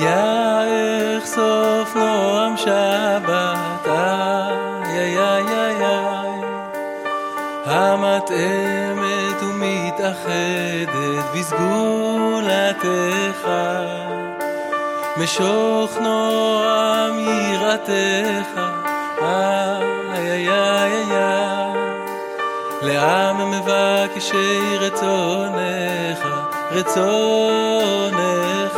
איך סוף נועם שבת, איי איי איי איי, המתאמת ומתאחדת בסגולתך, משוך נועם יראתך, איי איי איי איי, לעם מבקשי רצונך, רצונך,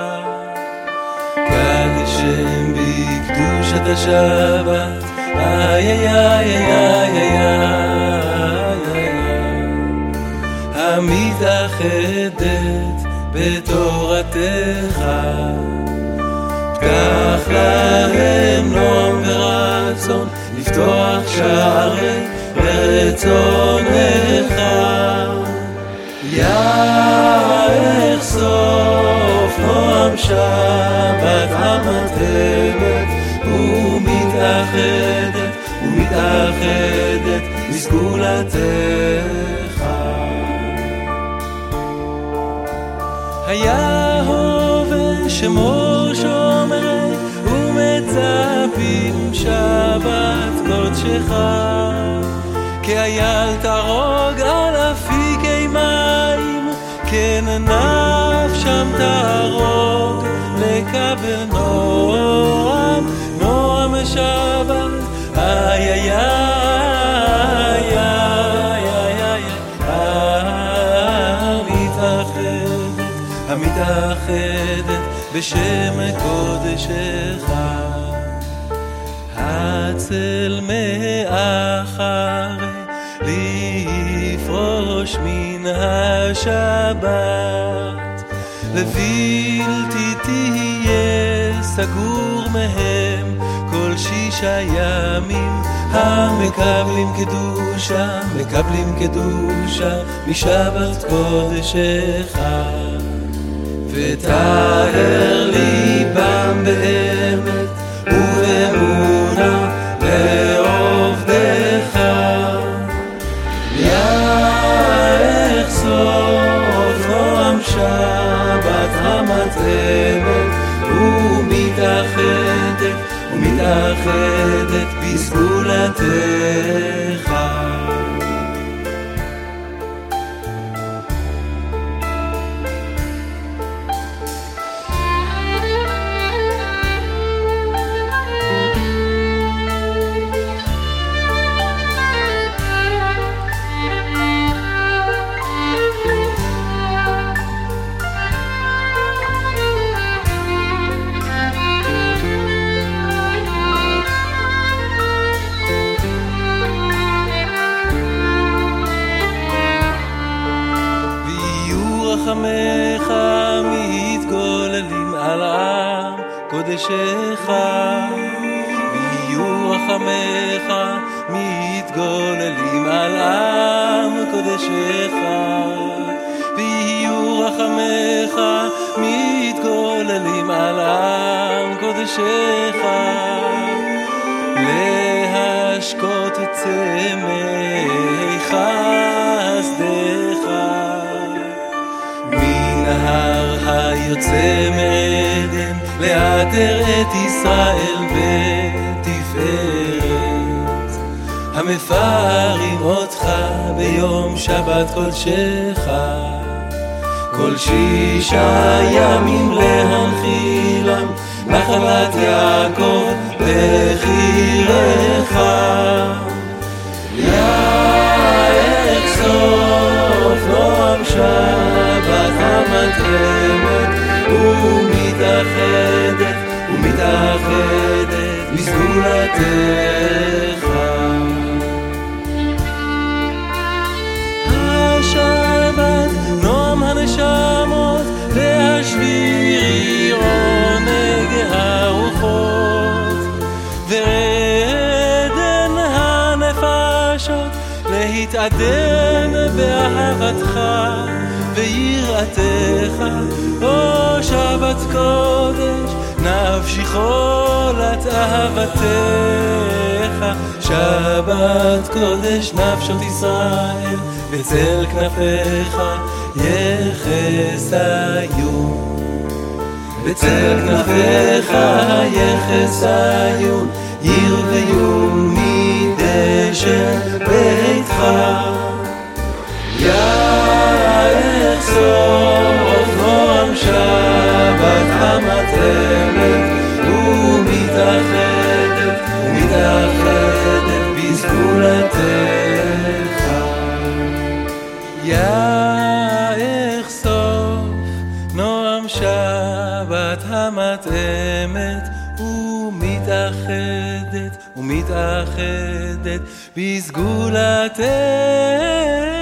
קדשם בקדושת השבת, איי איי איי איי איי, המתאחדת בתורתך, פתח להם נועם ורצון, לפתוח שערי ברצונך, איך סוף נועם שבת המתאמת ומתאחדת ומתאחדת בסגולתך. היה הווה שמור שומרי ומצפים שבת קודשך, כי אייל תרוג על אפיקי מים, כן נפשם תרוג לקבל נועם, נועם שבת, איי איי איי איי איי איי, המתאחדת בשם קודשך, הצל מאחרי לפרוש מן השבת, לבלתי תהיה סגור מהם כל 6 ימים, המקבלים קדושה, מקבלים קדושה משבת קודשך, ותאר ליבם באמת ובאמונה לעובדך, איך סוף נועם שבת המתאמת ומתאחדת ומתאחדת בסגולתך. רחמך מתגוללים על עם קודשך, ויהיו רחמך מתגוללים על עם קודשך, ויהיו רחמך מתגוללים על עם קודשך, להשקות את צמאי חסדך, נהר היוצא מעדן לאתר את ישראל בתפארת, המפארים אותך ביום שבת קודשך, כל 6 ימים להנחילם נחלת יעקב בחירך, איך סוף נועם שבת המתאמת ומתאחדת ומתאחדת בסגולתך, השבת נועם הנשמות להשביר עונג הרוחות, ורדן הנפשות להתעדן באהבתך ויראתך, או שבת קודש נפשי חולת אהבתך, שבת קודש נפשות ישראל בצל כנפיך יחסיו, בצל כנפיך יחס ציון, ירוויו מדשא ביתך. יארך סוף נועם שבת המתאמת ומתאחדת בסגולתך. יארך סוף נועם שבת המתאמת ומתאחדת בסגולתך.